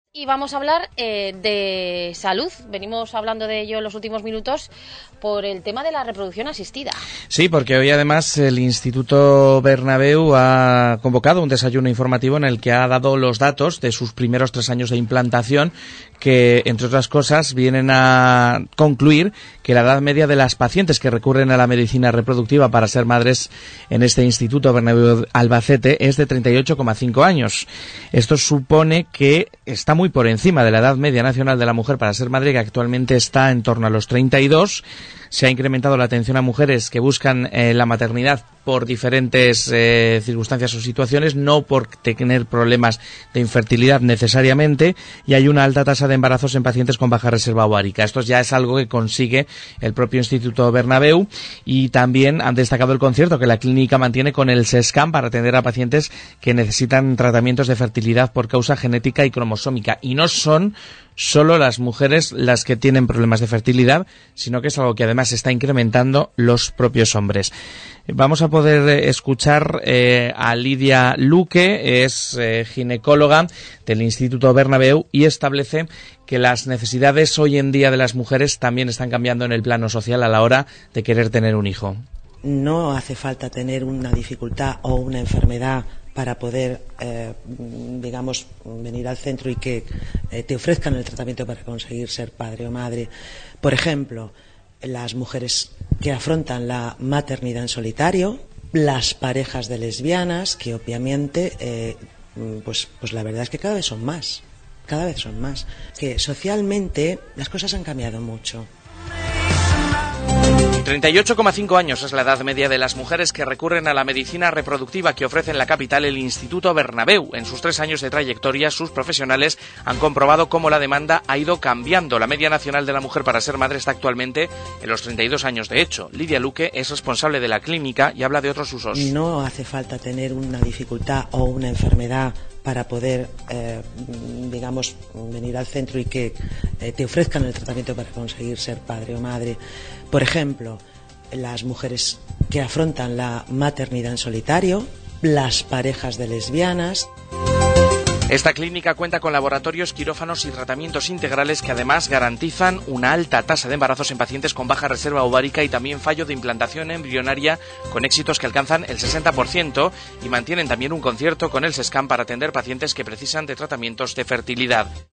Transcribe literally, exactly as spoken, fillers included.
Y vamos a hablar eh, de salud. Venimos hablando de ello en los últimos minutos por el tema de la reproducción asistida. Sí, porque hoy además el Instituto Bernabéu ha convocado un desayuno informativo en el que ha dado los datos de sus primeros tres años de implantación, que entre otras cosas vienen a concluir que la edad media de las pacientes que recurren a la medicina reproductiva para ser madres en este Instituto Bernabéu Albacete es de treinta y ocho coma cinco años. Esto supone que está muy por encima de la edad media nacional de la mujer para ser madre, que actualmente está en torno a los treinta y dos. Se ha incrementado la atención a mujeres que buscan eh, la maternidad por diferentes eh, circunstancias o situaciones, no por tener problemas de infertilidad necesariamente, y hay una alta tasa de embarazos en pacientes con baja reserva ovárica. Esto ya es algo que consigue el propio Instituto Bernabéu, y también han destacado el concierto que la clínica mantiene con el SESCAM para atender a pacientes que necesitan tratamientos de fertilidad por causa genética y cromosómica. Y no son solo las mujeres las que tienen problemas de fertilidad, sino que es algo que además está incrementando los propios hombres. Vamos a poder escuchar eh, a Lidia Luque, es eh, ginecóloga del Instituto Bernabéu, y establece que las necesidades hoy en día de las mujeres también están cambiando en el plano social a la hora de querer tener un hijo. No hace falta tener una dificultad o una enfermedad para poder, eh, digamos, venir al centro y que eh, te ofrezcan el tratamiento para conseguir ser padre o madre. Por ejemplo, las mujeres que afrontan la maternidad en solitario, las parejas de lesbianas, que obviamente, eh, pues, pues la verdad es que cada vez son más, cada vez son más. Que socialmente las cosas han cambiado mucho. treinta y ocho coma cinco años es la edad media de las mujeres que recurren a la medicina reproductiva que ofrece en la capital el Instituto Bernabéu. En sus tres años de trayectoria, sus profesionales han comprobado cómo la demanda ha ido cambiando. La media nacional de la mujer para ser madre está actualmente en los treinta y dos años. De hecho, Lidia Luque es responsable de la clínica y habla de otros usos. No hace falta tener una dificultad o una enfermedad para poder, eh, digamos, venir al centro y que eh, te ofrezcan el tratamiento para conseguir ser padre o madre. Por ejemplo, las mujeres que afrontan la maternidad en solitario, las parejas de lesbianas. Esta clínica cuenta con laboratorios, quirófanos y tratamientos integrales que además garantizan una alta tasa de embarazos en pacientes con baja reserva ovárica y también fallo de implantación embrionaria con éxitos que alcanzan el sesenta por ciento, y mantienen también un concierto con el SESCAM para atender pacientes que precisan de tratamientos de fertilidad.